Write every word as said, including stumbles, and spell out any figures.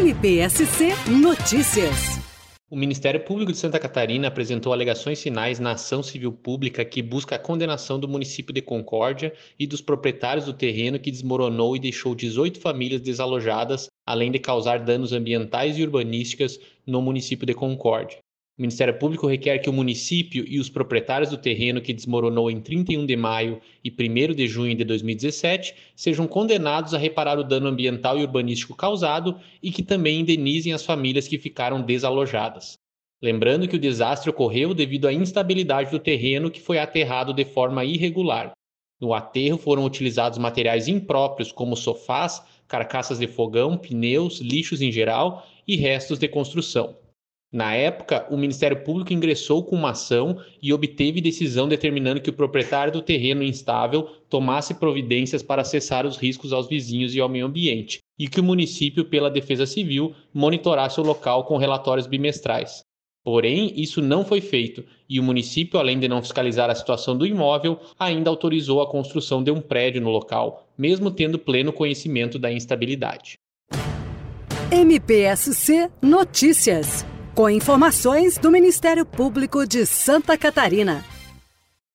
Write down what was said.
M P S C Notícias. O Ministério Público de Santa Catarina apresentou alegações finais na ação civil pública que busca a condenação do município de Concórdia e dos proprietários do terreno que desmoronou e deixou dezoito famílias desalojadas, além de causar danos ambientais e urbanísticos no município de Concórdia. O Ministério Público requer que o município e os proprietários do terreno que desmoronou em trinta e um de maio e primeiro de junho de dois mil e dezessete sejam condenados a reparar o dano ambiental e urbanístico causado e que também indenizem as famílias que ficaram desalojadas. Lembrando que o desastre ocorreu devido à instabilidade do terreno que foi aterrado de forma irregular. No aterro foram utilizados materiais impróprios como sofás, carcaças de fogão, pneus, lixos em geral e restos de construção. Na época, o Ministério Público ingressou com uma ação e obteve decisão determinando que o proprietário do terreno instável tomasse providências para cessar os riscos aos vizinhos e ao meio ambiente, e que o município, pela Defesa Civil, monitorasse o local com relatórios bimestrais. Porém, isso não foi feito, e o município, além de não fiscalizar a situação do imóvel, ainda autorizou a construção de um prédio no local, mesmo tendo pleno conhecimento da instabilidade. M P S C Notícias. Com informações do Ministério Público de Santa Catarina.